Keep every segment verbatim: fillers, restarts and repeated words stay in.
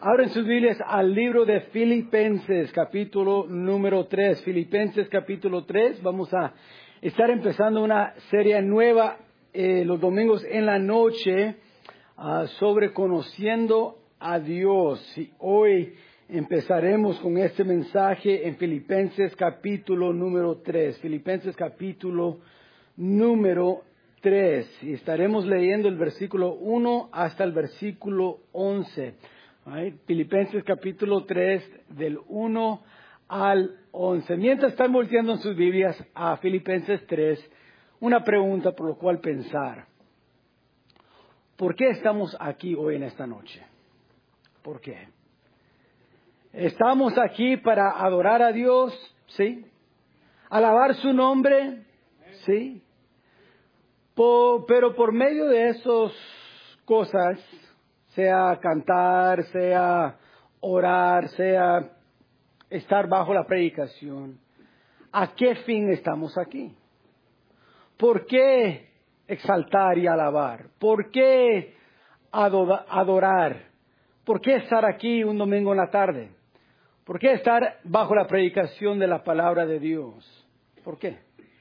Abren sus Biblias al libro de Filipenses, capítulo número tres. Filipenses, capítulo tres. Vamos a estar empezando una serie nueva eh, los domingos en la noche uh, sobre conociendo a Dios. Y hoy empezaremos con este mensaje en Filipenses, capítulo número tres. Filipenses, capítulo número tres. Y estaremos leyendo el versículo uno hasta el versículo once. Right. Filipenses capítulo tres del uno al once. Mientras están volteando en sus Biblias a Filipenses tres, una pregunta por lo cual pensar. ¿Por qué estamos aquí hoy en esta noche? ¿Por qué? ¿Estamos aquí para adorar a Dios? ¿Sí? ¿Alabar su nombre? ¿Sí? Por, pero por medio de esas cosas, sea cantar, sea orar, sea estar bajo la predicación, ¿a qué fin estamos aquí? ¿Por qué exaltar y alabar? ¿Por qué adorar? ¿Por qué estar aquí un domingo en la tarde? ¿Por qué estar bajo la predicación de la palabra de Dios? ¿Por qué?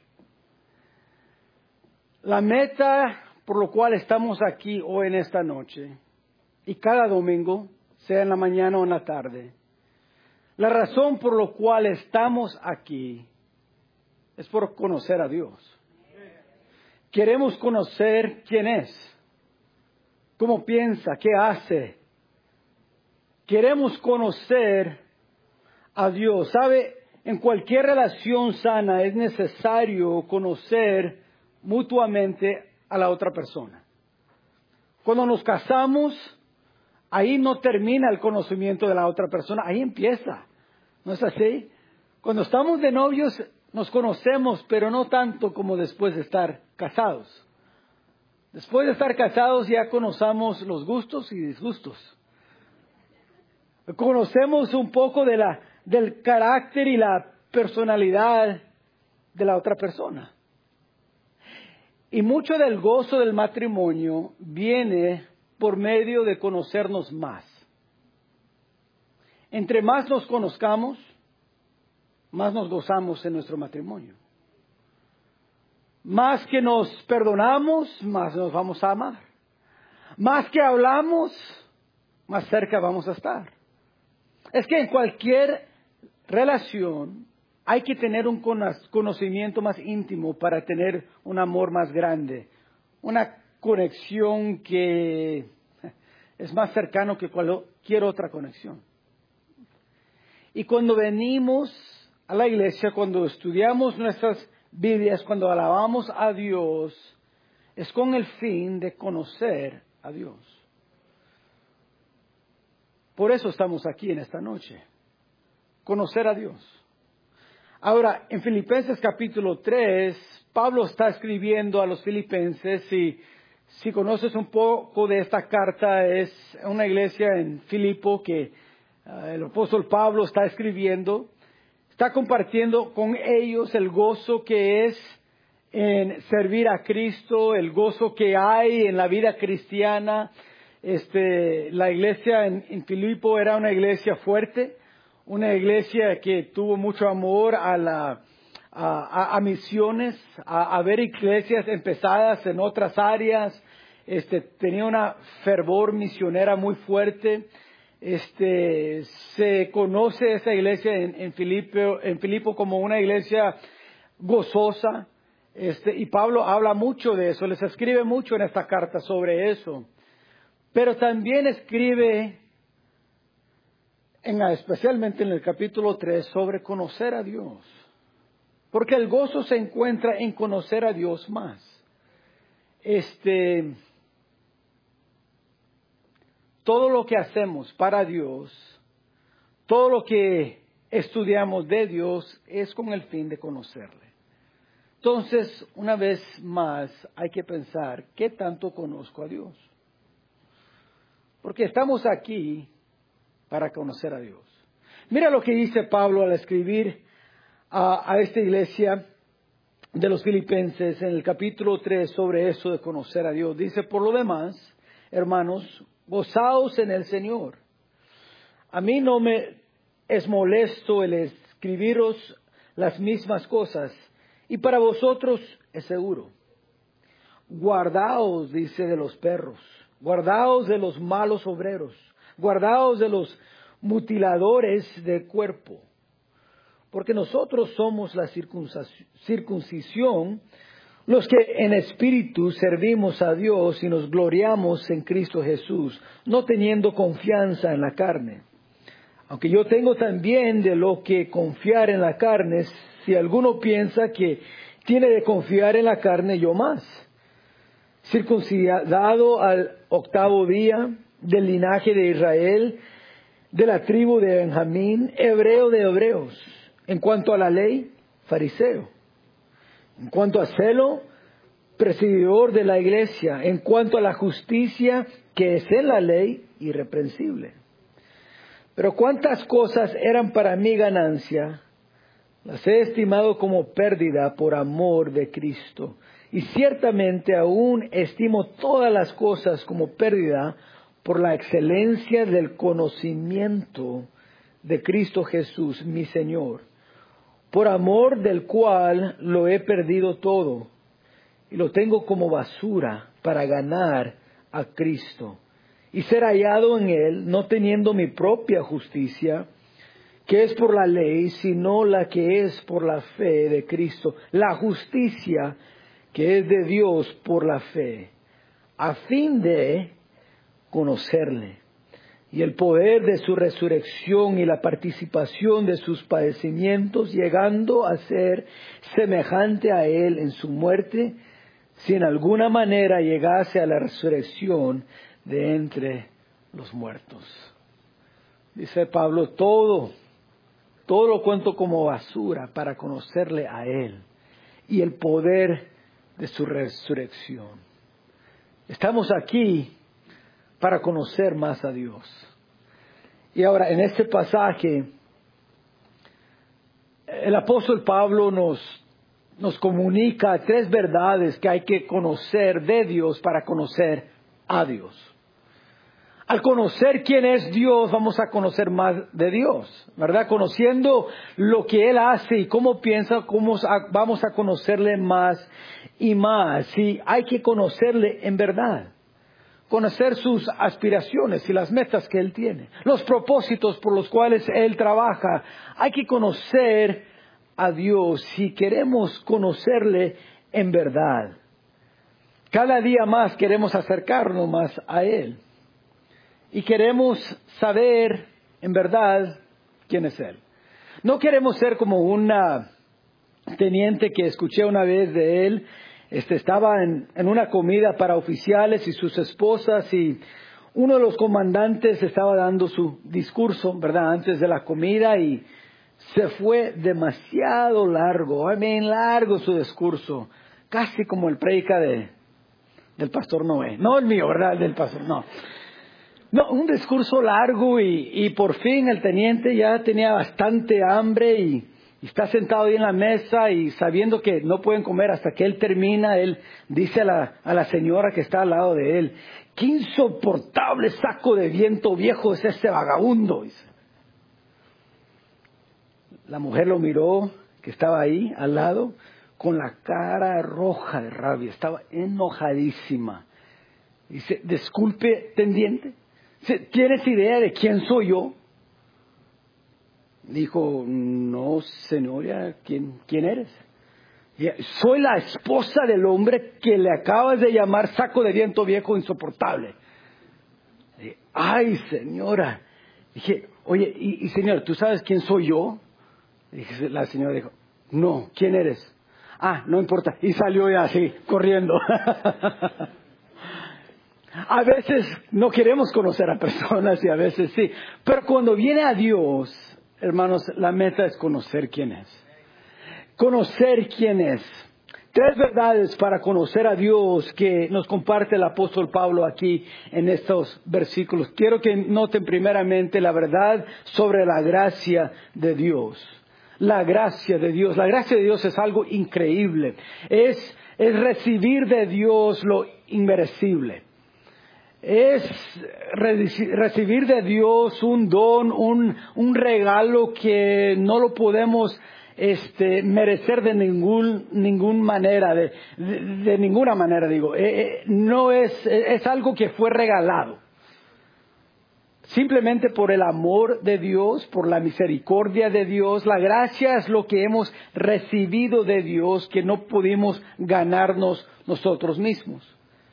La meta por lo cual estamos aquí hoy en esta noche y cada domingo, sea en la mañana o en la tarde, la razón por la cual estamos aquí es por conocer a Dios. Queremos conocer quién es, cómo piensa, qué hace. Queremos conocer a Dios. ¿Sabe? En cualquier relación sana es necesario conocer mutuamente a la otra persona. Cuando nos casamos, ahí no termina el conocimiento de la otra persona, ahí empieza. ¿No es así? Cuando estamos de novios nos conocemos, pero no tanto como después de estar casados. Después de estar casados ya conocemos los gustos y disgustos. Conocemos un poco de la, del carácter y la personalidad de la otra persona. Y mucho del gozo del matrimonio viene por medio de conocernos más. Entre más nos conozcamos, más nos gozamos en nuestro matrimonio. Más que nos perdonamos, más nos vamos a amar. Más que hablamos, más cerca vamos a estar. Es que en cualquier relación hay que tener un conocimiento más íntimo para tener un amor más grande. Una conexión que es más cercano que cualquier otra conexión. Y cuando venimos a la iglesia, cuando estudiamos nuestras Biblias, cuando alabamos a Dios, es con el fin de conocer a Dios. Por eso estamos aquí en esta noche. Conocer a Dios. Ahora, en Filipenses capítulo tres, Pablo está escribiendo a los filipenses y si conoces un poco de esta carta, es una iglesia en Filipo que uh, el apóstol Pablo está escribiendo. Está compartiendo con ellos el gozo que es en servir a Cristo, el gozo que hay en la vida cristiana. Este, la iglesia en, en Filipo era una iglesia fuerte, una iglesia que tuvo mucho amor a la a, a, a misiones, a, a ver iglesias empezadas en otras áreas. Este, tenía una fervor misionera muy fuerte. Este, se conoce esa iglesia en, en Filipo, en Filipo como una iglesia gozosa. Este, y Pablo habla mucho de eso, les escribe mucho en esta carta sobre eso. Pero también escribe, en, especialmente en el capítulo tres, sobre conocer a Dios. Porque el gozo se encuentra en conocer a Dios más. Este, todo lo que hacemos para Dios, todo lo que estudiamos de Dios es con el fin de conocerle. Entonces, una vez más, hay que pensar, ¿qué tanto conozco a Dios? Porque estamos aquí para conocer a Dios. Mira lo que dice Pablo al escribir a, a esta iglesia de los filipenses en el capítulo tres sobre eso de conocer a Dios. Dice, por lo demás, hermanos, gozaos en el Señor. A mí no me es molesto el escribiros las mismas cosas, y para vosotros es seguro. Guardaos, dice, de los perros, guardaos de los malos obreros, guardaos de los mutiladores de cuerpo, porque nosotros somos la circuncisión, los que en espíritu servimos a Dios y nos gloriamos en Cristo Jesús, no teniendo confianza en la carne. Aunque yo tengo también de lo que confiar en la carne, si alguno piensa que tiene de confiar en la carne, yo más. Circuncidado al octavo día, del linaje de Israel, de la tribu de Benjamín, hebreo de hebreos. En cuanto a la ley, fariseo. En cuanto a celo, presididor de la iglesia. En cuanto a la justicia que es en la ley, irreprensible. Pero cuántas cosas eran para mi ganancia, las he estimado como pérdida por amor de Cristo. Y ciertamente aún estimo todas las cosas como pérdida por la excelencia del conocimiento de Cristo Jesús, mi Señor, por amor del cual lo he perdido todo y lo tengo como basura para ganar a Cristo y ser hallado en Él, no teniendo mi propia justicia, que es por la ley, sino la que es por la fe de Cristo, la justicia que es de Dios por la fe, a fin de conocerle y el poder de su resurrección y la participación de sus padecimientos, llegando a ser semejante a Él en su muerte, si en alguna manera llegase a la resurrección de entre los muertos. Dice Pablo, todo, todo lo cuento como basura para conocerle a Él y el poder de su resurrección. Estamos aquí para conocer más a Dios. Y ahora, en este pasaje, el apóstol Pablo nos, nos comunica tres verdades que hay que conocer de Dios para conocer a Dios. Al conocer quién es Dios, vamos a conocer más de Dios, ¿verdad? Conociendo lo que Él hace y cómo piensa, cómo vamos a conocerle más y más. Sí, hay que conocerle en verdad. Conocer sus aspiraciones y las metas que Él tiene, los propósitos por los cuales Él trabaja. Hay que conocer a Dios si queremos conocerle en verdad. Cada día más queremos acercarnos más a Él y queremos saber en verdad quién es Él. No queremos ser como una teniente que escuché una vez de él. Este, estaba en, en una comida para oficiales y sus esposas, y uno de los comandantes estaba dando su discurso, ¿verdad?, antes de la comida, y se fue demasiado largo, I mean, largo su discurso, casi como el predica de, del pastor Noé, no el mío, ¿verdad?, el del pastor, no. No, un discurso largo y, y por fin el teniente ya tenía bastante hambre y Y está sentado ahí en la mesa y sabiendo que no pueden comer hasta que él termina, él dice a la, a la señora que está al lado de él, ¡qué insoportable saco de viento viejo es este vagabundo! Dice. La mujer lo miró, que estaba ahí al lado, con la cara roja de rabia, estaba enojadísima. Dice, disculpe, tendiente, ¿tienes idea de quién soy yo? Dijo, no, señora, ¿quién, quién eres? Y, soy la esposa del hombre que le acabas de llamar saco de viento viejo insoportable. Y, ay, señora. Dije, oye, y, y señora, ¿tú sabes quién soy yo? Y la señora dijo, no, ¿quién eres? Ah, no importa. Y salió ya así, corriendo. A veces no queremos conocer a personas y a veces sí. Pero cuando viene a Dios, hermanos, la meta es conocer quién es. Conocer quién es. Tres verdades para conocer a Dios que nos comparte el apóstol Pablo aquí en estos versículos. Quiero que noten primeramente la verdad sobre la gracia de Dios. La gracia de Dios. La gracia de Dios es algo increíble. Es, es recibir de Dios lo inmerecible. es recibir de Dios un don, un, un regalo que no lo podemos este, merecer de ningún, ningún manera, de, de, de ninguna manera digo. Eh, no es, es algo que fue regalado. Simplemente por el amor de Dios, por la misericordia de Dios, la gracia es lo que hemos recibido de Dios que no pudimos ganarnos nosotros mismos.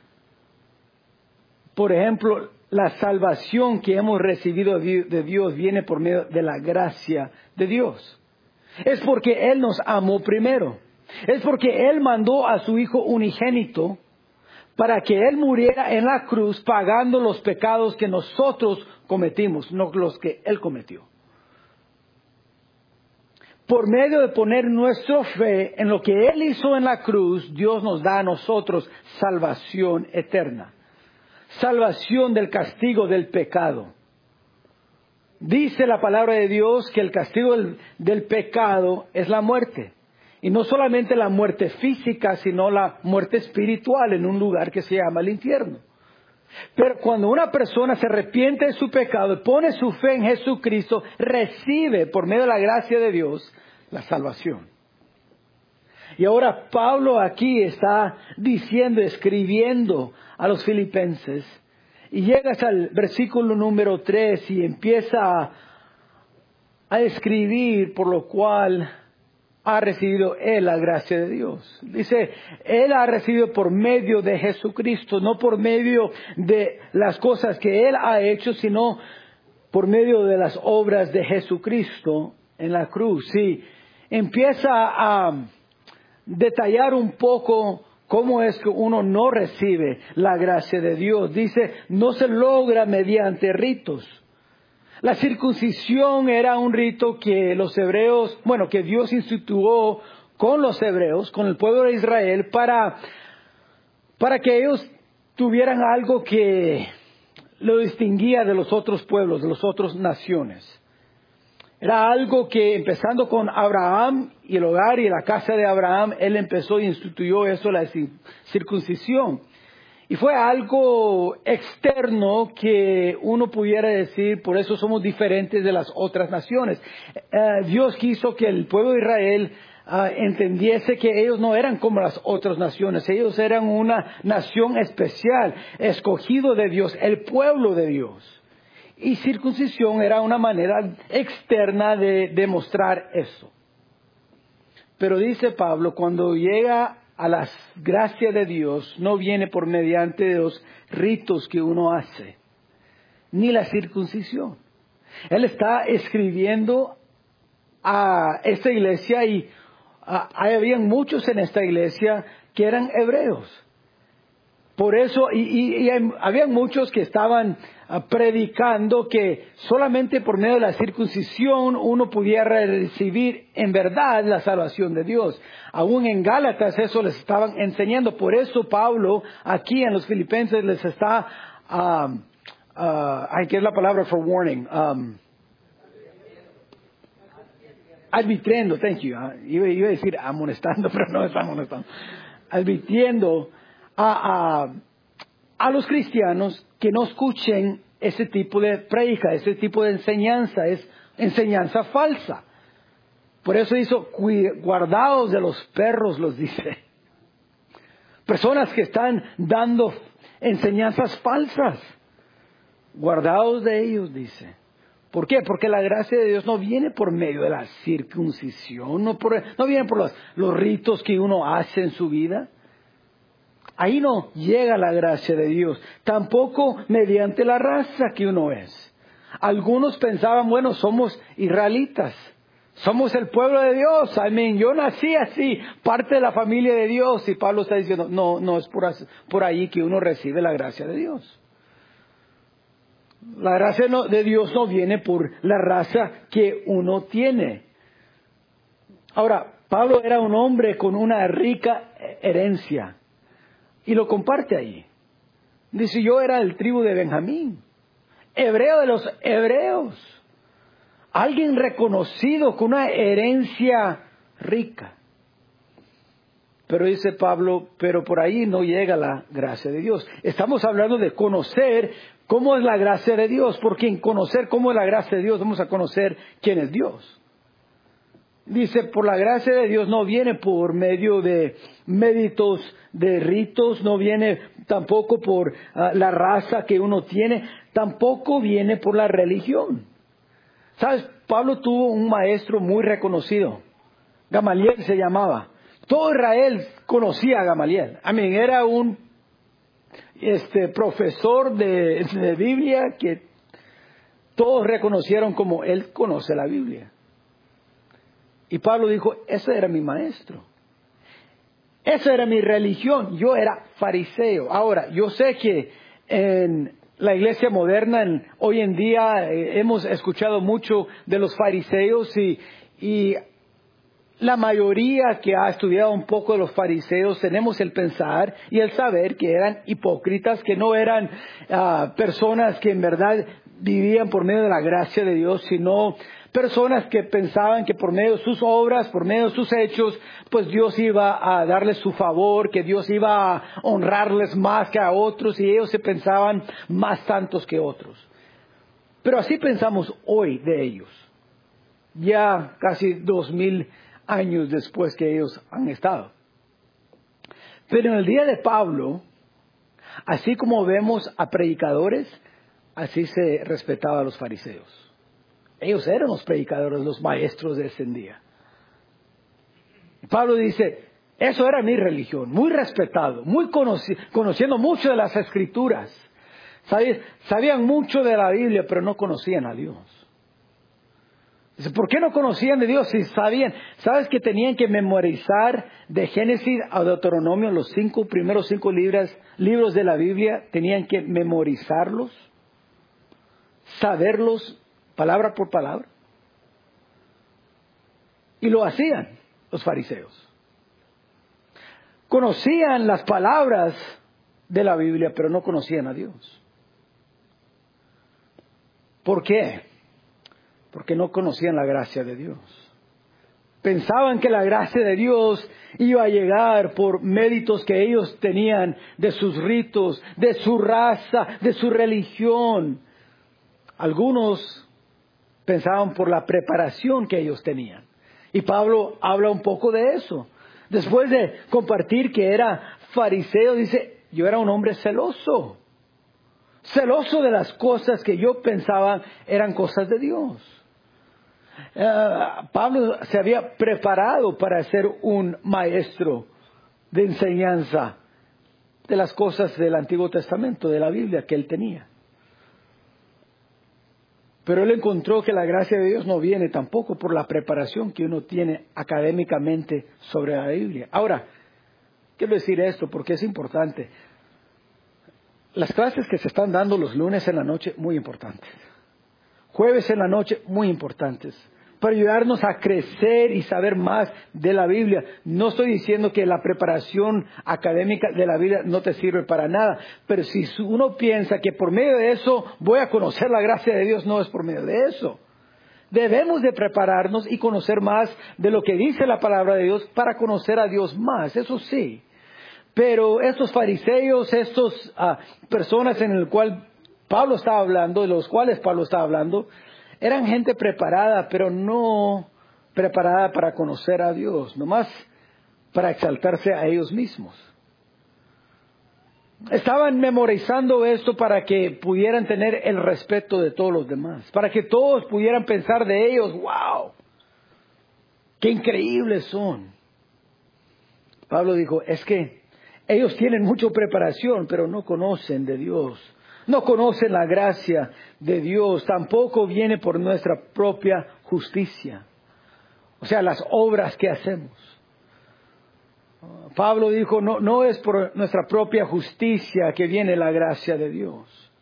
Por ejemplo, la salvación que hemos recibido de Dios viene por medio de la gracia de Dios. Es porque Él nos amó primero. Es porque Él mandó a su Hijo unigénito para que Él muriera en la cruz pagando los pecados que nosotros cometimos, no los que Él cometió. Por medio de poner nuestra fe en lo que Él hizo en la cruz, Dios nos da a nosotros salvación eterna. Salvación del castigo del pecado. Dice la palabra de Dios que el castigo del, del pecado es la muerte. Y no solamente la muerte física, sino la muerte espiritual en un lugar que se llama el infierno. Pero cuando una persona se arrepiente de su pecado y pone su fe en Jesucristo, recibe por medio de la gracia de Dios la salvación. Y ahora Pablo aquí está diciendo, escribiendo a los filipenses, y llegas al versículo número tres y empieza a, a escribir por lo cual ha recibido él la gracia de Dios. Dice, él ha recibido por medio de Jesucristo, no por medio de las cosas que él ha hecho, sino por medio de las obras de Jesucristo en la cruz. Sí, empieza a detallar un poco cómo es que uno no recibe la gracia de Dios. Dice, no se logra mediante ritos. La circuncisión era un rito que los hebreos, bueno, que Dios instituyó con los hebreos, con el pueblo de Israel, para, para que ellos tuvieran algo que lo distinguía de los otros pueblos, de las otras naciones. Era algo que, empezando con Abraham y el hogar y la casa de Abraham, él empezó y instituyó eso, la circuncisión. Y fue algo externo que uno pudiera decir, por eso somos diferentes de las otras naciones. Uh, Dios quiso que el pueblo de Israel uh, entendiese que ellos no eran como las otras naciones. Ellos eran una nación especial, escogido de Dios, el pueblo de Dios. Y circuncisión era una manera externa de demostrar eso. Pero dice Pablo, cuando llega a la gracia de Dios, no viene por mediante de los ritos que uno hace, ni la circuncisión. Él está escribiendo a esta iglesia y a, había muchos en esta iglesia que eran hebreos. Por eso, y, y, y hay, había muchos que estaban uh, predicando que solamente por medio de la circuncisión uno pudiera recibir en verdad la salvación de Dios. Aún en Gálatas eso les estaban enseñando. Por eso Pablo aquí en los Filipenses les está, um, uh, ¿qué es la palabra for warning? Um, advirtiendo, thank you. Uh, iba, iba a decir amonestando, pero no es amonestando. Advirtiendo A, a, a los cristianos que no escuchen ese tipo de predica, ese tipo de enseñanza, es enseñanza falsa. Por eso hizo, guardaos de los perros, los dice. Personas que están dando enseñanzas falsas, guardaos de ellos, dice. ¿Por qué? Porque la gracia de Dios no viene por medio de la circuncisión, no, por, no viene por los, los ritos que uno hace en su vida. Ahí no llega la gracia de Dios, tampoco mediante la raza que uno es. Algunos pensaban, bueno, somos israelitas, somos el pueblo de Dios, I mean, yo nací así, parte de la familia de Dios, y Pablo está diciendo, no, no es por, por ahí que uno recibe la gracia de Dios. La gracia no, de Dios no viene por la raza que uno tiene. Ahora, Pablo era un hombre con una rica herencia. Y lo comparte ahí. Dice, yo era del tribu de Benjamín, hebreo de los hebreos, alguien reconocido con una herencia rica. Pero dice Pablo, pero por ahí no llega la gracia de Dios. Estamos hablando de conocer cómo es la gracia de Dios, porque en conocer cómo es la gracia de Dios vamos a conocer quién es Dios. Dice, por la gracia de Dios no viene por medio de méritos, de ritos, no viene tampoco por uh, la raza que uno tiene, tampoco viene por la religión. ¿Sabes? Pablo tuvo un maestro muy reconocido, Gamaliel se llamaba. Todo Israel conocía a Gamaliel. I mean, era un este, profesor de, de Biblia que todos reconocieron como él conoce la Biblia. Y Pablo dijo, ese era mi maestro. Esa era mi religión. Yo era fariseo. Ahora, yo sé que en la iglesia moderna, en, hoy en día, eh, hemos escuchado mucho de los fariseos y, y la mayoría que ha estudiado un poco de los fariseos tenemos el pensar y el saber que eran hipócritas, que no eran uh, personas que en verdad vivían por medio de la gracia de Dios, sino personas que pensaban que por medio de sus obras, por medio de sus hechos, pues Dios iba a darles su favor, que Dios iba a honrarles más que a otros y ellos se pensaban más santos que otros. Pero así pensamos hoy de ellos, ya casi dos mil años después que ellos han estado. Pero en el día de Pablo, así como vemos a predicadores, así se respetaba a los fariseos. Ellos eran los predicadores, los maestros de ese día. Pablo dice, eso era mi religión, muy respetado, muy conoci- conociendo mucho de las escrituras. ¿Sabes? Sabían mucho de la Biblia, pero no conocían a Dios. Dice, ¿por qué no conocían de Dios si sabían? ¿Sabes que tenían que memorizar de Génesis a Deuteronomio, los cinco primeros cinco libros, libros de la Biblia? Tenían que memorizarlos, saberlos palabra por palabra. Y lo hacían los fariseos. Conocían las palabras de la Biblia, pero no conocían a Dios. ¿Por qué? Porque no conocían la gracia de Dios. Pensaban que la gracia de Dios iba a llegar por méritos que ellos tenían de sus ritos, de su raza, de su religión. Algunos pensaban por la preparación que ellos tenían. Y Pablo habla un poco de eso. Después de compartir que era fariseo, dice, yo era un hombre celoso. Celoso de las cosas que yo pensaba eran cosas de Dios. Uh, Pablo se había preparado para ser un maestro de enseñanza de las cosas del Antiguo Testamento, de la Biblia que él tenía. Pero él encontró que la gracia de Dios no viene tampoco por la preparación que uno tiene académicamente sobre la Biblia. Ahora, quiero decir esto porque es importante. Las clases que se están dando los lunes en la noche, muy importantes. Jueves en la noche, muy importantes. Para ayudarnos a crecer y saber más de la Biblia. No estoy diciendo que la preparación académica de la Biblia no te sirve para nada. Pero si uno piensa que por medio de eso voy a conocer la gracia de Dios, no es por medio de eso. Debemos de prepararnos y conocer más de lo que dice la palabra de Dios para conocer a Dios más. Eso sí. Pero estos fariseos, estas uh, personas en el cual Pablo estaba hablando, de los cuales Pablo estaba hablando, eran gente preparada, pero no preparada para conocer a Dios, nomás para exaltarse a ellos mismos. Estaban memorizando esto para que pudieran tener el respeto de todos los demás, para que todos pudieran pensar de ellos, wow, qué increíbles son. Pablo dijo, es que ellos tienen mucha preparación, pero no conocen de Dios. No conocen la gracia de Dios. Tampoco viene por nuestra propia justicia. O sea, las obras que hacemos. Pablo dijo, no, no es por nuestra propia justicia que viene la gracia de Dios.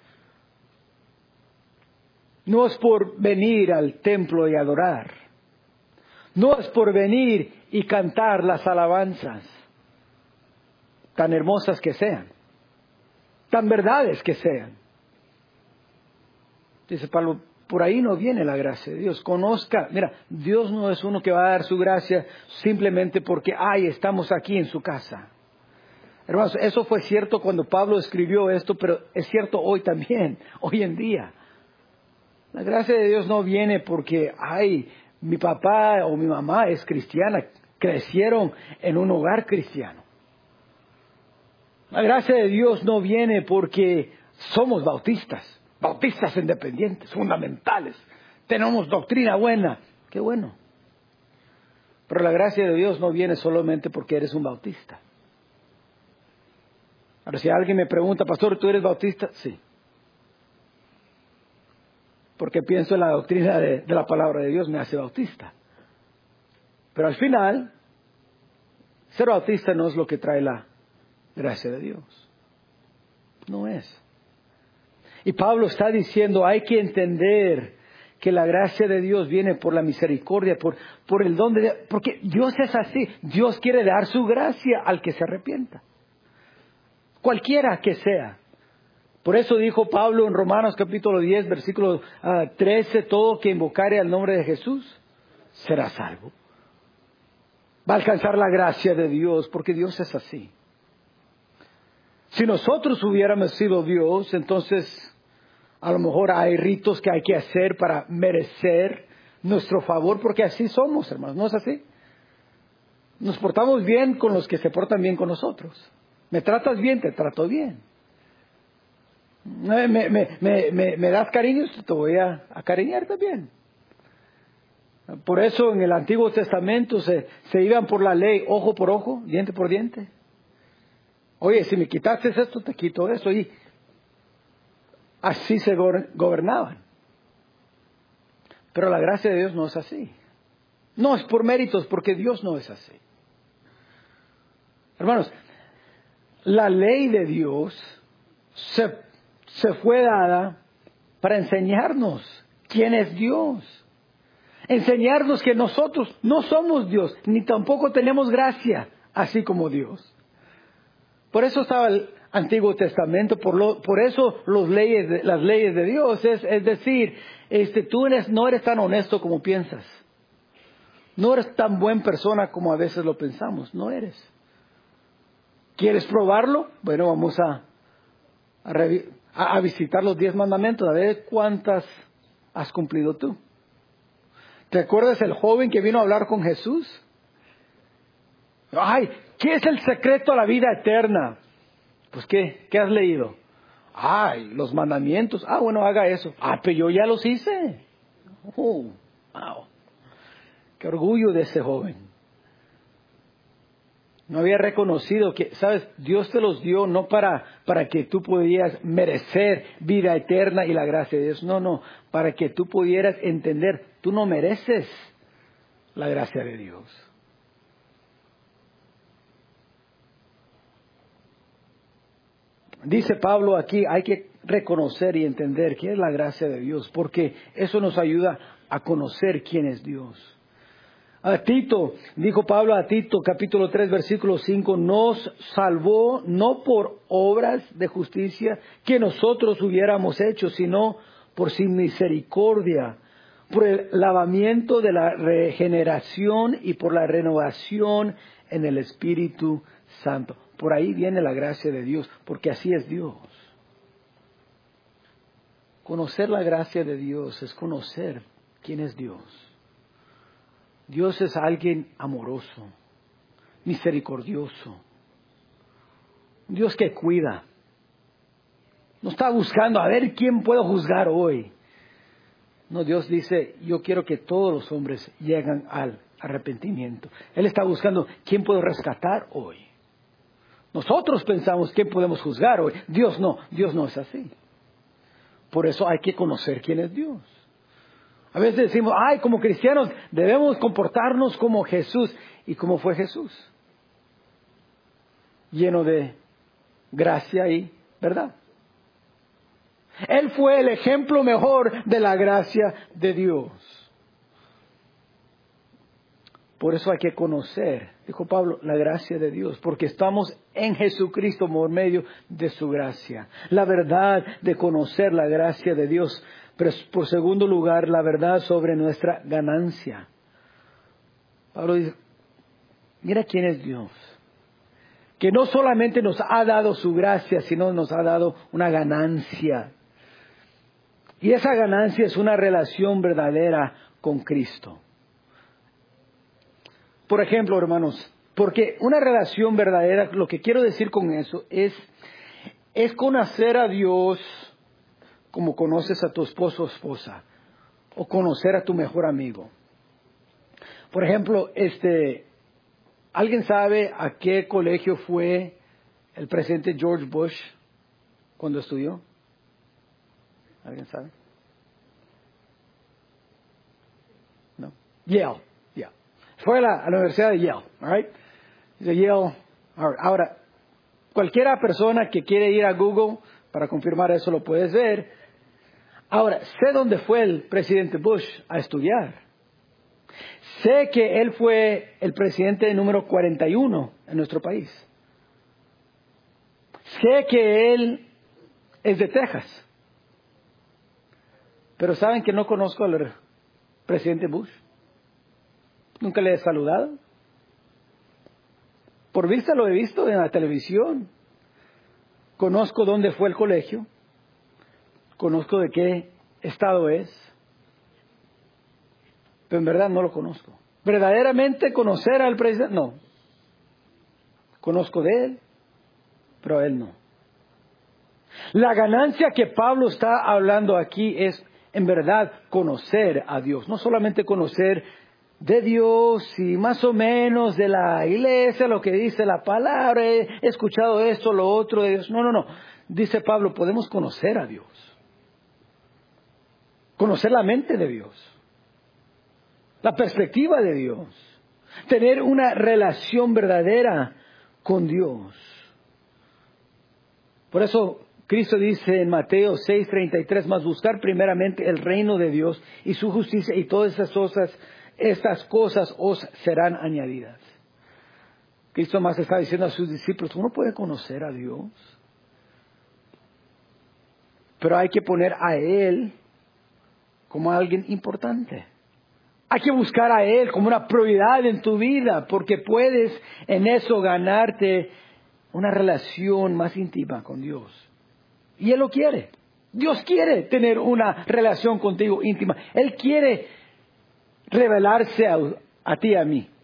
No es por venir al templo y adorar. No es por venir y cantar las alabanzas, tan hermosas que sean, tan verdades que sean. Dice Pablo, por ahí no viene la gracia de Dios. Conozca, mira, Dios no es uno que va a dar su gracia simplemente porque, ay, estamos aquí en su casa. Hermanos, eso fue cierto cuando Pablo escribió esto, pero es cierto hoy también, hoy en día. La gracia de Dios no viene porque, ay, mi papá o mi mamá es cristiana, crecieron en un hogar cristiano. La gracia de Dios no viene porque somos bautistas, bautistas independientes, fundamentales, tenemos doctrina buena, qué bueno. Pero la gracia de Dios no viene solamente porque eres un bautista. Ahora, si alguien me pregunta, pastor, ¿tú eres bautista? Sí. Porque pienso en la doctrina de, de la palabra de Dios me hace bautista. Pero al final, ser bautista no es lo que trae la gracia de Dios. No es. Y Pablo está diciendo, hay que entender que la gracia de Dios viene por la misericordia, por, por el don de Dios. Porque Dios es así. Dios quiere dar su gracia al que se arrepienta. Cualquiera que sea. Por eso dijo Pablo en Romanos capítulo diez, versículo uh, trece, todo que invocare al nombre de Jesús será salvo. Va a alcanzar la gracia de Dios, porque Dios es así. Si nosotros hubiéramos sido Dios, entonces a lo mejor hay ritos que hay que hacer para merecer nuestro favor, porque así somos, hermanos, ¿no es así? Nos portamos bien con los que se portan bien con nosotros. Me tratas bien, te trato bien. Me, me, me, me, me das cariño, te voy a, a cariñar también. Por eso en el Antiguo Testamento se, se iban por la ley, ojo por ojo, diente por diente. Oye, si me quitaste esto, te quito eso. Y así se gobernaban. Pero la gracia de Dios no es así. No es por méritos, porque Dios no es así. Hermanos, la ley de Dios se, se fue dada para enseñarnos quién es Dios. Enseñarnos que nosotros no somos Dios, ni tampoco tenemos gracia, así como Dios. Por eso estaba el Antiguo Testamento, por, lo, por eso los leyes de, las leyes de Dios. Es, es decir, este, tú eres, no eres tan honesto como piensas. No eres tan buena persona como a veces lo pensamos. No eres. ¿Quieres probarlo? Bueno, vamos a, a, revi- a, a visitar los diez mandamientos, a ver cuántas has cumplido tú. ¿Te acuerdas el joven que vino a hablar con Jesús? Ay, ¿qué es el secreto a la vida eterna? Pues, ¿qué? ¿Qué has leído? Ay, los mandamientos. Ah, bueno, haga eso. Ah, pero yo ya los hice. Oh, wow. Qué orgullo de ese joven. No había reconocido que, ¿sabes? Dios te los dio no para, para que tú pudieras merecer vida eterna y la gracia de Dios. No, no. Para que tú pudieras entender, tú no mereces la gracia de Dios. Dice Pablo aquí, hay que reconocer y entender qué es la gracia de Dios, porque eso nos ayuda a conocer quién es Dios. A Tito, dijo Pablo a Tito, capítulo tres, versículo cinco, nos salvó no por obras de justicia que nosotros hubiéramos hecho, sino por su misericordia, por el lavamiento de la regeneración y por la renovación en el Espíritu Santo. Por ahí viene la gracia de Dios, porque así es Dios. Conocer la gracia de Dios es conocer quién es Dios. Dios es alguien amoroso, misericordioso. Dios que cuida. No está buscando a ver quién puedo juzgar hoy. No, Dios dice, yo quiero que todos los hombres lleguen al arrepentimiento. Él está buscando quién puedo rescatar hoy. Nosotros pensamos quién podemos juzgar hoy. Dios no, Dios no es así. Por eso hay que conocer quién es Dios. A veces decimos, ay, como cristianos debemos comportarnos como Jesús. ¿Y cómo fue Jesús? Lleno de gracia y verdad. Él fue el ejemplo mejor de la gracia de Dios. Por eso hay que conocer, dijo Pablo, la gracia de Dios, porque estamos en Jesucristo por medio de su gracia. La verdad de conocer la gracia de Dios, pero por segundo lugar, la verdad sobre nuestra ganancia. Pablo dice, mira quién es Dios, que no solamente nos ha dado su gracia, sino nos ha dado una ganancia. Y esa ganancia es una relación verdadera con Cristo. Por ejemplo, hermanos, porque una relación verdadera, lo que quiero decir con eso es, es conocer a Dios como conoces a tu esposo o esposa, o conocer a tu mejor amigo. Por ejemplo, este, ¿alguien sabe a qué colegio fue el presidente George Bush cuando estudió? ¿Alguien sabe? No. Yale. Fue a la, a la Universidad de Yale, all right? De Yale. All right. Ahora, cualquiera persona que quiere ir a Google para confirmar eso lo puedes ver. Ahora, sé dónde fue el presidente Bush a estudiar. Sé que él fue el presidente número cuarenta y uno en nuestro país. Sé que él es de Texas. Pero ¿saben que no conozco al presidente Bush? Nunca le he saludado. Por vista lo he visto en la televisión. Conozco dónde fue el colegio. Conozco de qué estado es. Pero en verdad no lo conozco. ¿Verdaderamente conocer al presidente? No. Conozco de él, pero a él no. La ganancia que Pablo está hablando aquí es en verdad conocer a Dios. No solamente conocer de Dios y más o menos de la iglesia, lo que dice la palabra, he escuchado esto, lo otro de Dios. No, no, no. Dice Pablo, podemos conocer a Dios. Conocer la mente de Dios. La perspectiva de Dios. Tener una relación verdadera con Dios. Por eso Cristo dice en Mateo seis treinta y tres, más buscar primeramente el reino de Dios y su justicia y todas esas cosas, estas cosas os serán añadidas. Cristo más está diciendo a sus discípulos, uno puede conocer a Dios, pero hay que poner a Él como alguien importante. Hay que buscar a Él como una prioridad en tu vida, porque puedes en eso ganarte una relación más íntima con Dios. Y Él lo quiere. Dios quiere tener una relación contigo íntima. Él quiere revelarse a, a ti y a mí.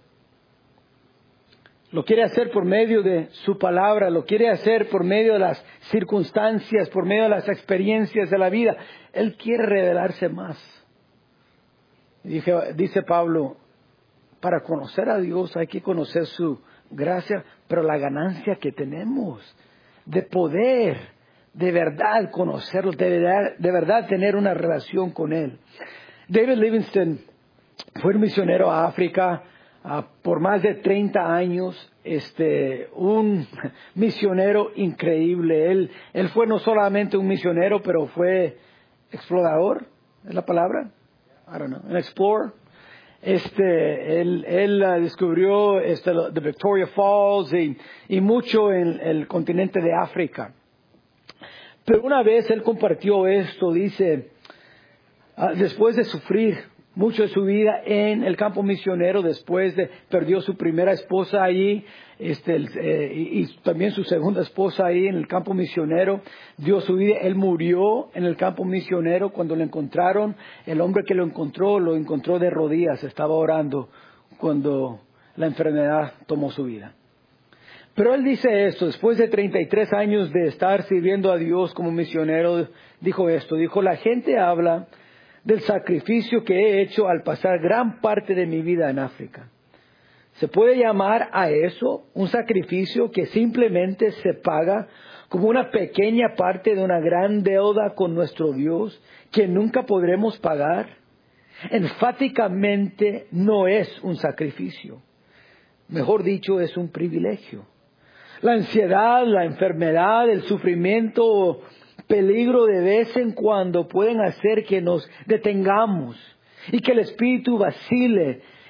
Lo quiere hacer por medio de su palabra, lo quiere hacer por medio de las circunstancias, por medio de las experiencias de la vida. Él quiere revelarse más. Dije, dice Pablo, para conocer a Dios hay que conocer su gracia, pero la ganancia que tenemos de poder, de verdad conocerlo, de verdad, de verdad tener una relación con Él. David Livingstone fue un misionero a África uh, por más de treinta años, este, un misionero increíble. Él, él fue no solamente un misionero, pero fue explorador, ¿es la palabra? I don't know, an explorer. Este, él, él uh, descubrió este, the Victoria Falls y, y mucho en el continente de África. Pero una vez él compartió esto, dice, uh, después de sufrir mucho de su vida en el campo misionero, después de perdió su primera esposa allí, este, eh, y, y también su segunda esposa ahí en el campo misionero, dio su vida. Él murió en el campo misionero. Cuando lo encontraron, el hombre que lo encontró, lo encontró de rodillas, estaba orando cuando la enfermedad tomó su vida. Pero él dice esto, después de treinta y tres años de estar sirviendo a Dios como misionero, dijo esto, dijo, la gente habla del sacrificio que he hecho al pasar gran parte de mi vida en África. ¿Se puede llamar a eso un sacrificio que simplemente se paga como una pequeña parte de una gran deuda con nuestro Dios que nunca podremos pagar? Enfáticamente no es un sacrificio. Mejor dicho, es un privilegio. La ansiedad, la enfermedad, el sufrimiento, peligro de vez en cuando pueden hacer que nos detengamos y que el espíritu vacile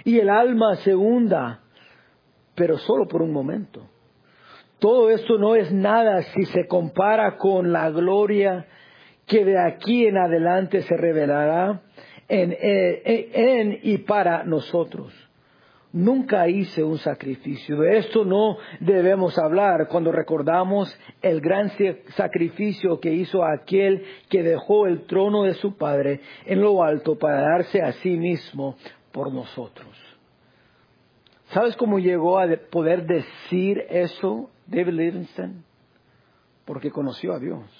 y el alma se hunda, pero solo por un momento. Todo esto no es nada si se compara con la gloria que de aquí en adelante se revelará en, en, en y para nosotros. Nunca hice un sacrificio. De esto no debemos hablar cuando recordamos el gran sacrificio que hizo aquel que dejó el trono de su Padre en lo alto para darse a sí mismo por nosotros. ¿Sabes cómo llegó a poder decir eso David Livingstone? Porque conoció a Dios.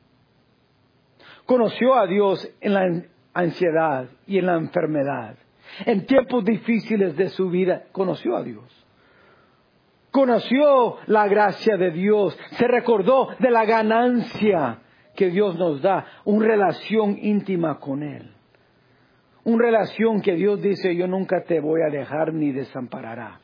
Conoció a Dios en la ansiedad y en la enfermedad. En tiempos difíciles de su vida, conoció a Dios. Conoció la gracia de Dios. Se recordó de la ganancia que Dios nos da. Una relación íntima con Él. Una relación que Dios dice, yo nunca te voy a dejar ni desamparará.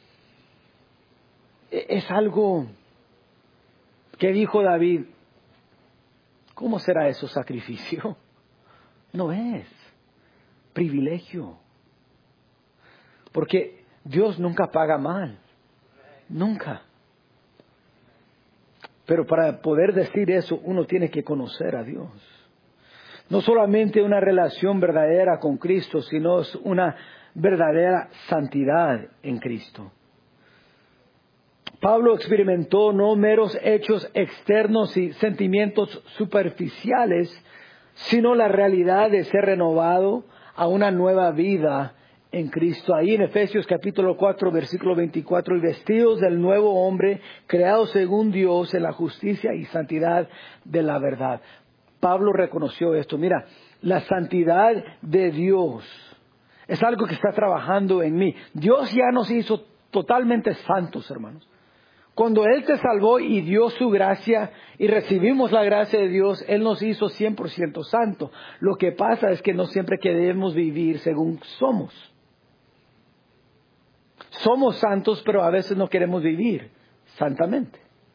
Es algo que dijo David, ¿cómo será eso sacrificio? No es privilegio. Porque Dios nunca paga mal. Nunca. Pero para poder decir eso, uno tiene que conocer a Dios. No solamente una relación verdadera con Cristo, sino una verdadera santidad en Cristo. Pablo experimentó no meros hechos externos y sentimientos superficiales, sino la realidad de ser renovado a una nueva vida en Cristo. Ahí en Efesios capítulo cuatro, versículo veinticuatro, y vestidos del nuevo hombre, creado según Dios en la justicia y santidad de la verdad. Pablo reconoció esto. Mira, la santidad de Dios es algo que está trabajando en mí. Dios ya nos hizo totalmente santos, hermanos. Cuando Él te salvó y dio su gracia y recibimos la gracia de Dios, Él nos hizo cien por ciento santo. Lo que pasa es que no siempre queremos vivir según somos. Somos santos, pero a veces no queremos vivir santamente.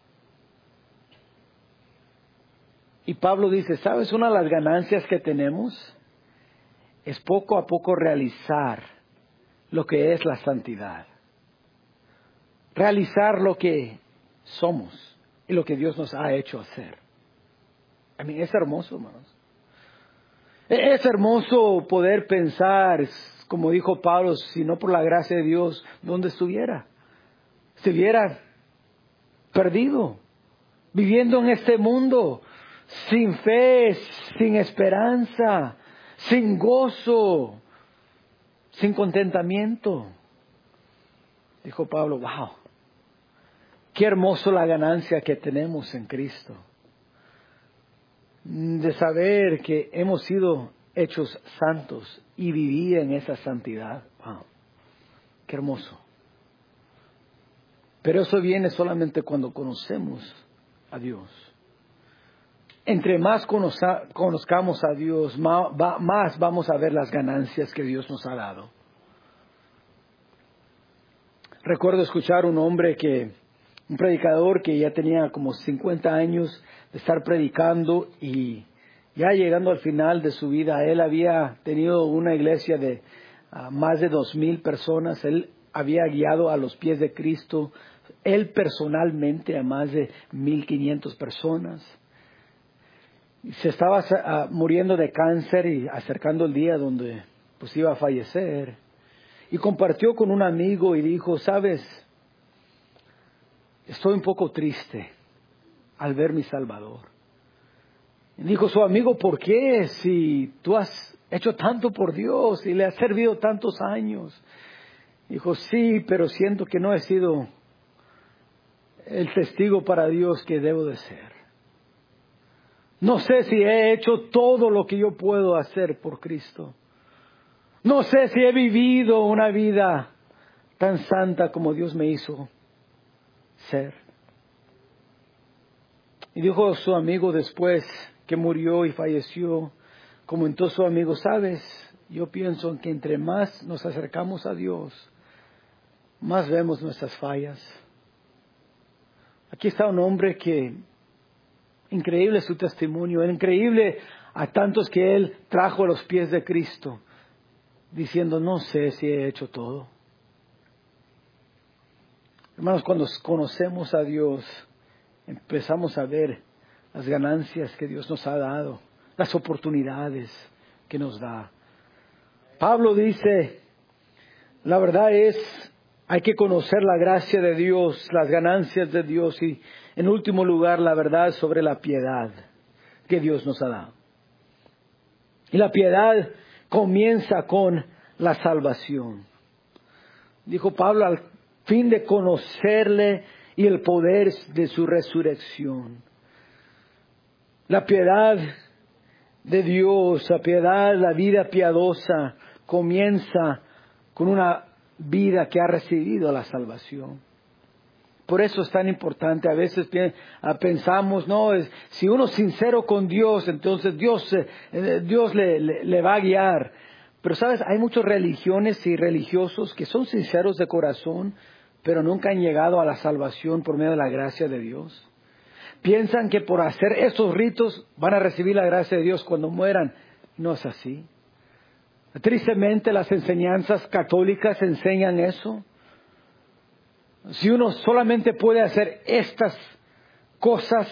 Y Pablo dice, ¿sabes? Una de las ganancias que tenemos es poco a poco realizar lo que es la santidad. Realizar lo que somos y lo que Dios nos ha hecho hacer. I mean, es hermoso, hermanos. Es hermoso poder pensar, como dijo Pablo, si no por la gracia de Dios, ¿dónde estuviera? Estuviera perdido, viviendo en este mundo, sin fe, sin esperanza, sin gozo, sin contentamiento. Dijo Pablo, wow, qué hermoso la ganancia que tenemos en Cristo. De saber que hemos sido hechos santos y vivir en esa santidad. Wow, qué hermoso. Pero eso viene solamente cuando conocemos a Dios. Entre más conozca, conozcamos a Dios, más, va, más vamos a ver las ganancias que Dios nos ha dado. Recuerdo escuchar un hombre que, un predicador que ya tenía como cincuenta años de estar predicando y ya llegando al final de su vida, él había tenido una iglesia de uh, más de dos mil personas. Él había guiado a los pies de Cristo, él personalmente, a más de mil quinientas personas. Se estaba uh, muriendo de cáncer y acercando el día donde pues iba a fallecer. Y compartió con un amigo y dijo, ¿sabes? Estoy un poco triste al ver mi Salvador. Y dijo su amigo, ¿por qué? Si tú has hecho tanto por Dios y le has servido tantos años. Dijo, sí, pero siento que no he sido el testigo para Dios que debo de ser. No sé si he hecho todo lo que yo puedo hacer por Cristo. No sé si he vivido una vida tan santa como Dios me hizo ser. Y dijo su amigo después que murió y falleció, comentó su amigo, ¿sabes? Yo pienso que entre más nos acercamos a Dios, más vemos nuestras fallas. Aquí está un hombre que, increíble su testimonio, increíble a tantos que él trajo a los pies de Cristo. diciendo, no sé si he hecho todo. Hermanos, cuando conocemos a Dios, empezamos a ver las ganancias que Dios nos ha dado, las oportunidades que nos da. Pablo dice, la verdad es, hay que conocer la gracia de Dios, las ganancias de Dios y, en último lugar, la verdad sobre la piedad que Dios nos ha dado. Y la piedad comienza con la salvación. Dijo Pablo, al fin de conocerle y el poder de su resurrección. La piedad de Dios, la piedad, la vida piadosa, comienza con una vida que ha recibido la salvación. Por eso es tan importante. A veces pensamos, no, es, si uno es sincero con Dios, entonces Dios, eh, Dios le, le, le va a guiar. Pero sabes, hay muchas religiones y religiosos que son sinceros de corazón, pero nunca han llegado a la salvación por medio de la gracia de Dios. Piensan que por hacer esos ritos van a recibir la gracia de Dios cuando mueran. No es así. Tristemente las enseñanzas católicas enseñan eso. Si uno solamente puede hacer estas cosas,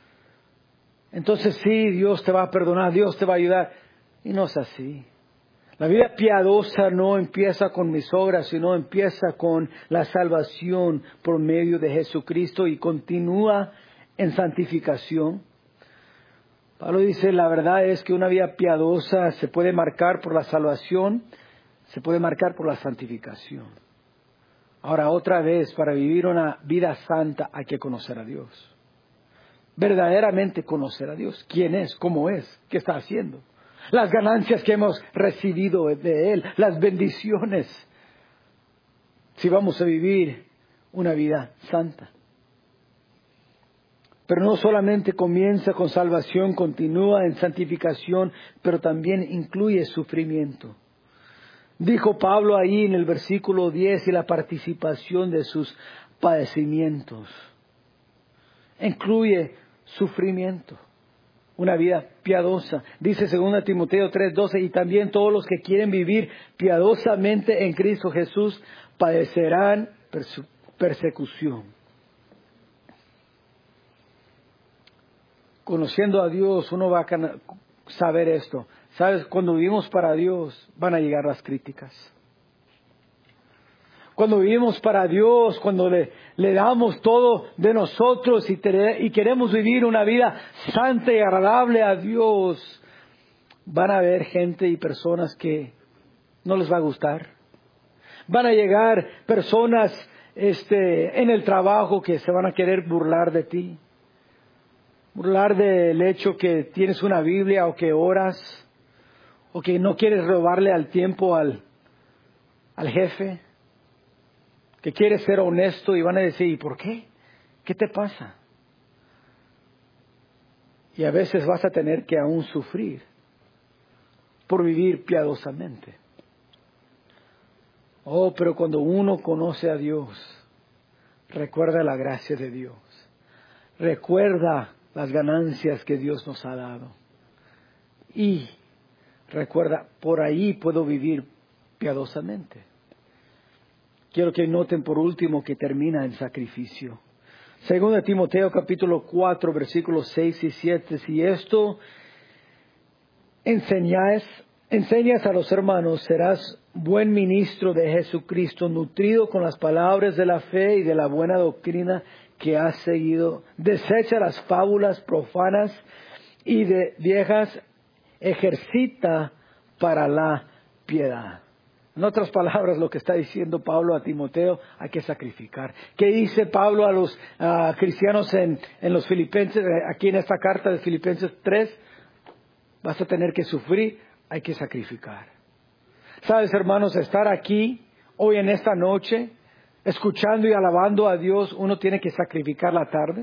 entonces sí, Dios te va a perdonar, Dios te va a ayudar. Y no es así. La vida piadosa no empieza con mis obras, sino empieza con la salvación por medio de Jesucristo y continúa en santificación. Pablo dice, la verdad es que una vida piadosa se puede marcar por la salvación, se puede marcar por la santificación. Ahora, otra vez, para vivir una vida santa hay que conocer a Dios. Verdaderamente conocer a Dios. ¿Quién es? ¿Cómo es? ¿Qué está haciendo? Las ganancias que hemos recibido de Él, las bendiciones, si vamos a vivir una vida santa. Pero no solamente comienza con salvación, continúa en santificación, pero también incluye sufrimiento. Dijo Pablo ahí en el versículo diez, y la participación de sus padecimientos. Incluye sufrimiento. Una vida piadosa. Dice segunda Timoteo tres doce, y también todos los que quieren vivir piadosamente en Cristo Jesús padecerán perse- persecución. Conociendo a Dios, uno va a saber esto. ¿Sabes? Cuando vivimos para Dios, van a llegar las críticas. Cuando vivimos para Dios, cuando le, le damos todo de nosotros y, te, y queremos vivir una vida santa y agradable a Dios, van a haber gente y personas que no les va a gustar. Van a llegar personas este, en el trabajo que se van a querer burlar de ti. Burlar del hecho que tienes una Biblia o que oras o que no quieres robarle al tiempo al, al jefe. Que quieres ser honesto y van a decir, ¿y por qué? ¿Qué te pasa? Y a veces vas a tener que aún sufrir por vivir piadosamente. Oh, pero cuando uno conoce a Dios, recuerda la gracia de Dios. Recuerda las ganancias que Dios nos ha dado. Y recuerda, por ahí puedo vivir piadosamente. Quiero que noten por último que termina en sacrificio. Segunda Timoteo capítulo cuatro versículos seis y siete. Si esto enseñas, enseñas a los hermanos, serás buen ministro de Jesucristo, nutrido con las palabras de la fe y de la buena doctrina que has seguido. Desecha las fábulas profanas y de viejas, ejercita para la piedad. En otras palabras, lo que está diciendo Pablo a Timoteo, hay que sacrificar. ¿Qué dice Pablo a los uh, cristianos en, en los Filipenses, aquí en esta carta de Filipenses tres? Vas a tener que sufrir, hay que sacrificar. Sabes, hermanos, estar aquí hoy en esta noche, escuchando y alabando a Dios, uno tiene que sacrificar la tarde.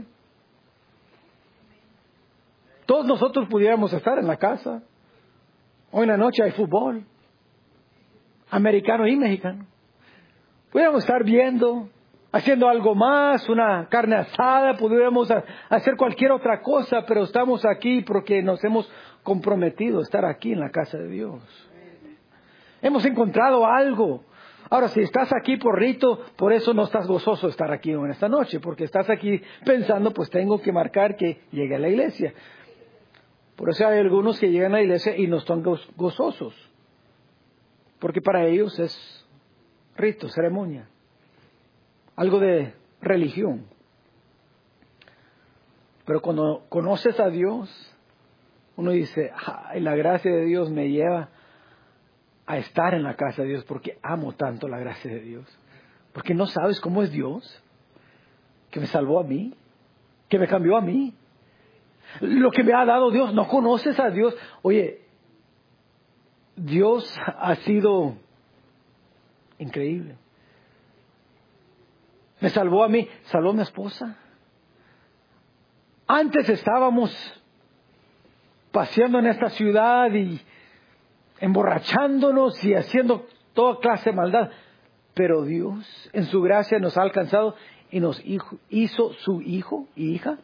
Todos nosotros pudiéramos estar en la casa. Hoy en la noche hay fútbol. Americano y mexicano. Pudiéramos estar viendo, haciendo algo más, una carne asada, pudiéramos hacer cualquier otra cosa, pero estamos aquí porque nos hemos comprometido a estar aquí en la casa de Dios. Hemos encontrado algo. Ahora, si estás aquí por rito, por eso no estás gozoso de estar aquí en esta noche, porque estás aquí pensando, pues tengo que marcar que llegue a la iglesia. Por eso hay algunos que llegan a la iglesia y no están gozosos, porque para ellos es rito, ceremonia, algo de religión. Pero cuando conoces a Dios, uno dice, ay, la gracia de Dios me lleva a estar en la casa de Dios porque amo tanto la gracia de Dios. Porque no sabes cómo es Dios, que me salvó a mí, que me cambió a mí. Lo que me ha dado Dios, no conoces a Dios. Oye, Dios ha sido increíble. Me salvó a mí, salvó a mi esposa. Antes estábamos paseando en esta ciudad y emborrachándonos y haciendo toda clase de maldad. Pero Dios, en su gracia, nos ha alcanzado y nos hizo su hijo y hija.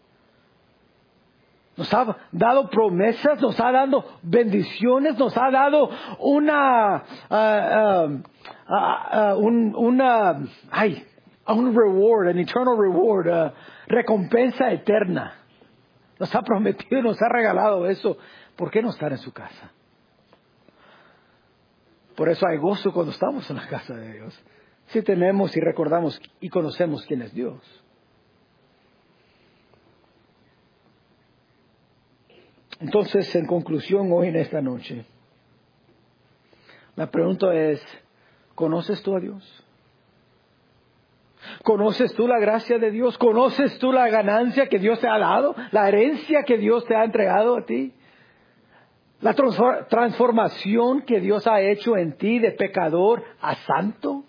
Nos ha dado promesas, nos ha dado bendiciones, nos ha dado una, uh, uh, uh, uh, un, una, ay, un reward, an eternal reward, uh, recompensa eterna. Nos ha prometido, nos ha regalado eso. ¿Por qué no estar en su casa? Por eso hay gozo cuando estamos en la casa de Dios. Si tenemos y recordamos y conocemos quién es Dios. Entonces, en conclusión, hoy en esta noche, la pregunta es, ¿conoces tú a Dios? ¿Conoces tú la gracia de Dios? ¿Conoces tú la ganancia que Dios te ha dado? ¿La herencia que Dios te ha entregado a ti? ¿La transformación que Dios ha hecho en ti de pecador a santo?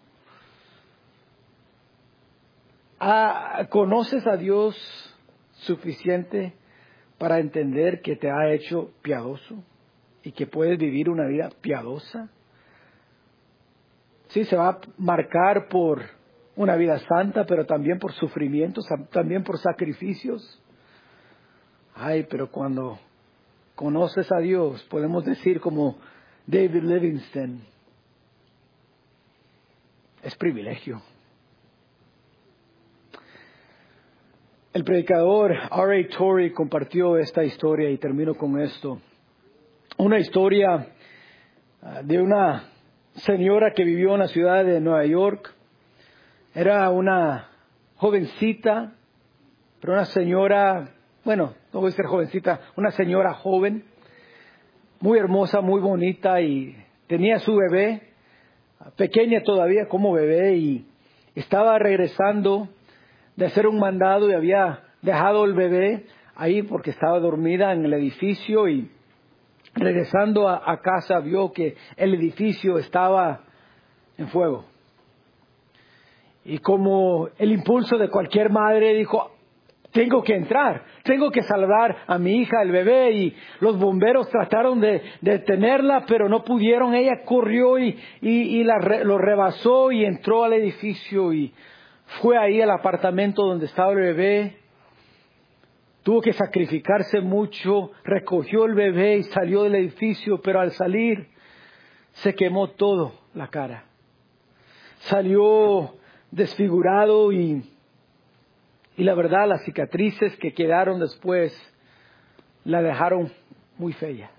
¿Conoces a Dios suficiente para entender que te ha hecho piadoso y que puedes vivir una vida piadosa? Sí, se va a marcar por una vida santa, pero también por sufrimientos, también por sacrificios. Ay, pero cuando conoces a Dios, podemos decir como David Livingstone, es privilegio. El predicador R A Torrey compartió esta historia y termino con esto. Una historia uh, de una señora que vivió en la ciudad de Nueva York. Era una jovencita, pero una señora, bueno, no voy a ser jovencita, una señora joven, muy hermosa, muy bonita, y tenía su bebé, pequeña todavía como bebé, y estaba regresando de hacer un mandado y había dejado el bebé ahí porque estaba dormida en el edificio, y regresando a, a casa vio que el edificio estaba en fuego. Y como el impulso de cualquier madre dijo, tengo que entrar, tengo que salvar a mi hija, el bebé, y los bomberos trataron de, de detenerla, pero no pudieron. Ella corrió y, y, y la, lo rebasó y entró al edificio y fue ahí al apartamento donde estaba el bebé. Tuvo que sacrificarse mucho, recogió el bebé y salió del edificio, pero al salir se quemó todo la cara. Salió desfigurado y, y la verdad las cicatrices que quedaron después la dejaron muy fea.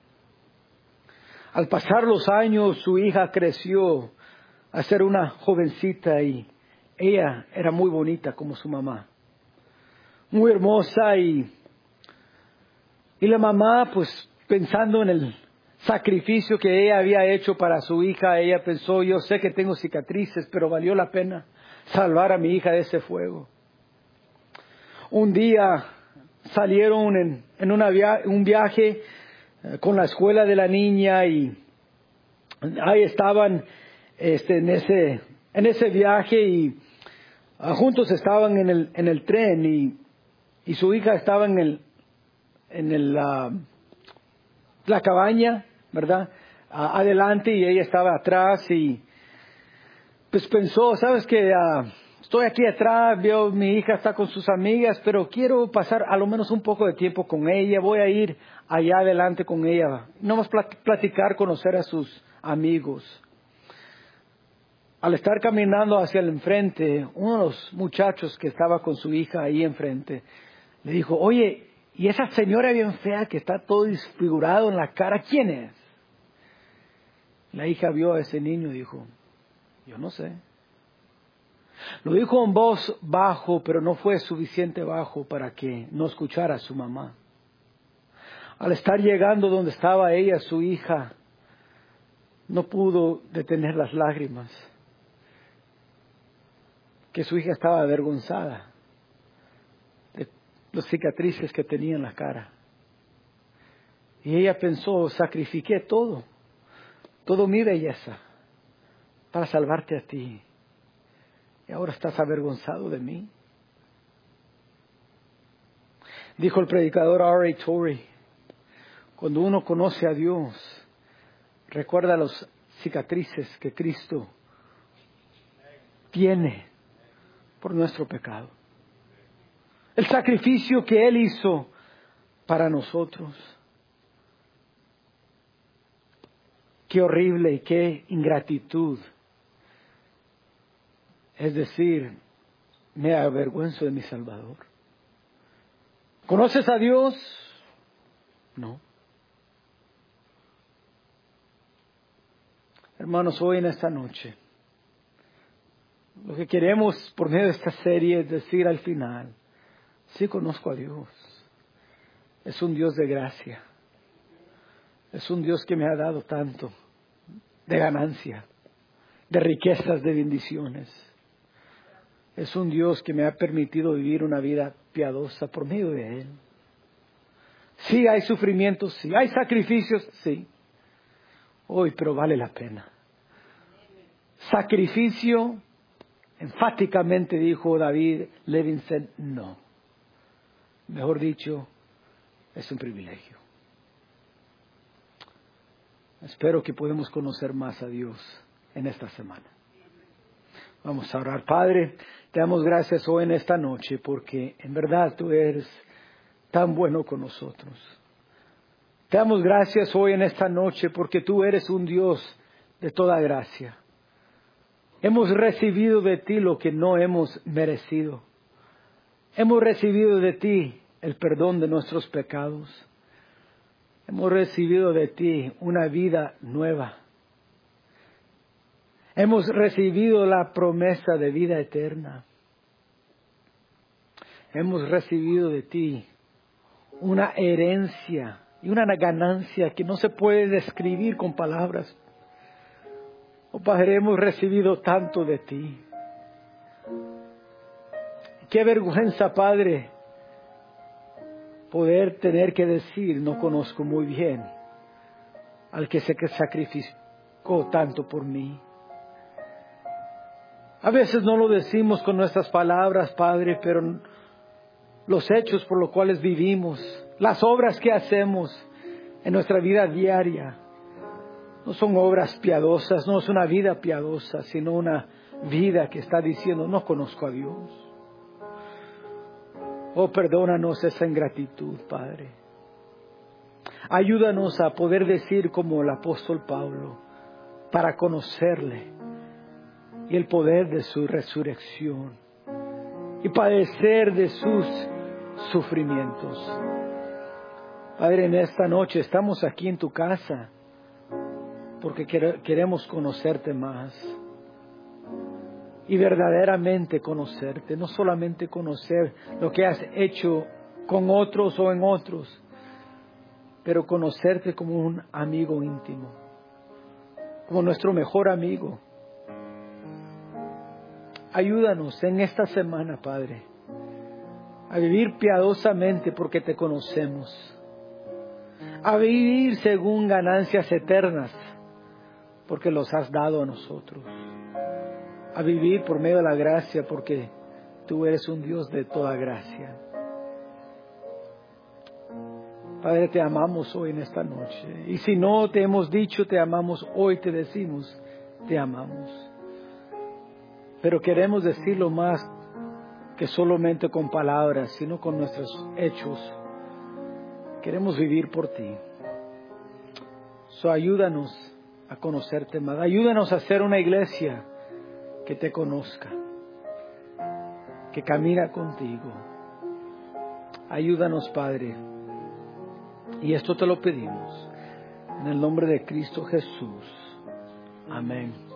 Al pasar los años su hija creció a ser una jovencita y ella era muy bonita como su mamá, muy hermosa, y, y la mamá, pues pensando en el sacrificio que ella había hecho para su hija, ella pensó, yo sé que tengo cicatrices, pero valió la pena salvar a mi hija de ese fuego. Un día salieron en, en una via- un viaje eh, con la escuela de la niña, y ahí estaban este, en ese en ese viaje, y uh, juntos estaban en el en el tren, y, y su hija estaba en el en el uh, la cabaña, ¿verdad? Uh, adelante, y ella estaba atrás, y pues pensó, sabes que uh, estoy aquí atrás, veo mi hija está con sus amigas, pero quiero pasar a lo menos un poco de tiempo con ella, voy a ir allá adelante con ella, no más platicar, conocer a sus amigos. Al estar caminando hacia el enfrente, uno de los muchachos que estaba con su hija ahí enfrente, le dijo, oye, ¿y esa señora bien fea que está todo desfigurado en la cara, quién es? La hija vio a ese niño y dijo, yo no sé. Lo dijo en voz bajo, pero no fue suficiente bajo para que no escuchara a su mamá. Al estar llegando donde estaba ella, su hija, no pudo detener las lágrimas. Que su hija estaba avergonzada de las cicatrices que tenía en la cara. Y ella pensó, sacrifiqué todo, todo mi belleza para salvarte a ti. Y ahora estás avergonzado de mí. Dijo el predicador R A Torrey, cuando uno conoce a Dios, recuerda las cicatrices que Cristo tiene por nuestro pecado. El sacrificio que Él hizo para nosotros. Qué horrible y qué ingratitud. Es decir, me avergüenzo de mi Salvador. ¿Conoces a Dios? No. Hermanos, hoy en esta noche, lo que queremos por medio de esta serie es decir al final, sí conozco a Dios. Es un Dios de gracia. Es un Dios que me ha dado tanto de ganancia, de riquezas, de bendiciones. Es un Dios que me ha permitido vivir una vida piadosa por medio de Él. Sí hay sufrimientos, sí hay sacrificios, sí. Hoy, pero vale la pena. Sacrificio, enfáticamente dijo David Levinson, no. Mejor dicho, es un privilegio. Espero que podamos conocer más a Dios en esta semana. Vamos a orar. Padre, te damos gracias hoy en esta noche porque en verdad tú eres tan bueno con nosotros. Te damos gracias hoy en esta noche porque tú eres un Dios de toda gracia. Hemos recibido de ti lo que no hemos merecido. Hemos recibido de ti el perdón de nuestros pecados. Hemos recibido de ti una vida nueva. Hemos recibido la promesa de vida eterna. Hemos recibido de ti una herencia y una ganancia que no se puede describir con palabras. Oh Padre, hemos recibido tanto de ti. Qué vergüenza, Padre, poder tener que decir, no conozco muy bien al que se sacrificó tanto por mí. A veces no lo decimos con nuestras palabras, Padre, pero los hechos por los cuales vivimos, las obras que hacemos en nuestra vida diaria, no son obras piadosas, no es una vida piadosa, sino una vida que está diciendo, no conozco a Dios. Oh, perdónanos esa ingratitud, Padre. Ayúdanos a poder decir como el apóstol Pablo, para conocerle y el poder de su resurrección y padecer de sus sufrimientos. Padre, en esta noche estamos aquí en tu casa porque queremos conocerte más y verdaderamente conocerte, no solamente conocer lo que has hecho con otros o en otros, pero conocerte como un amigo íntimo, como nuestro mejor amigo. Ayúdanos en esta semana, Padre, a vivir piadosamente porque te conocemos, a vivir según ganancias eternas porque los has dado a nosotros, a vivir por medio de la gracia porque tú eres un Dios de toda gracia. Padre, te amamos hoy en esta noche. Y si no te hemos dicho te amamos, hoy te decimos te amamos. Pero queremos decirlo más que solamente con palabras, sino con nuestros hechos. Queremos vivir por ti. So, ayúdanos a conocerte más. Ayúdanos a ser una iglesia que te conozca, que camina contigo. Ayúdanos, Padre. Y esto te lo pedimos en el nombre de Cristo Jesús. Amén.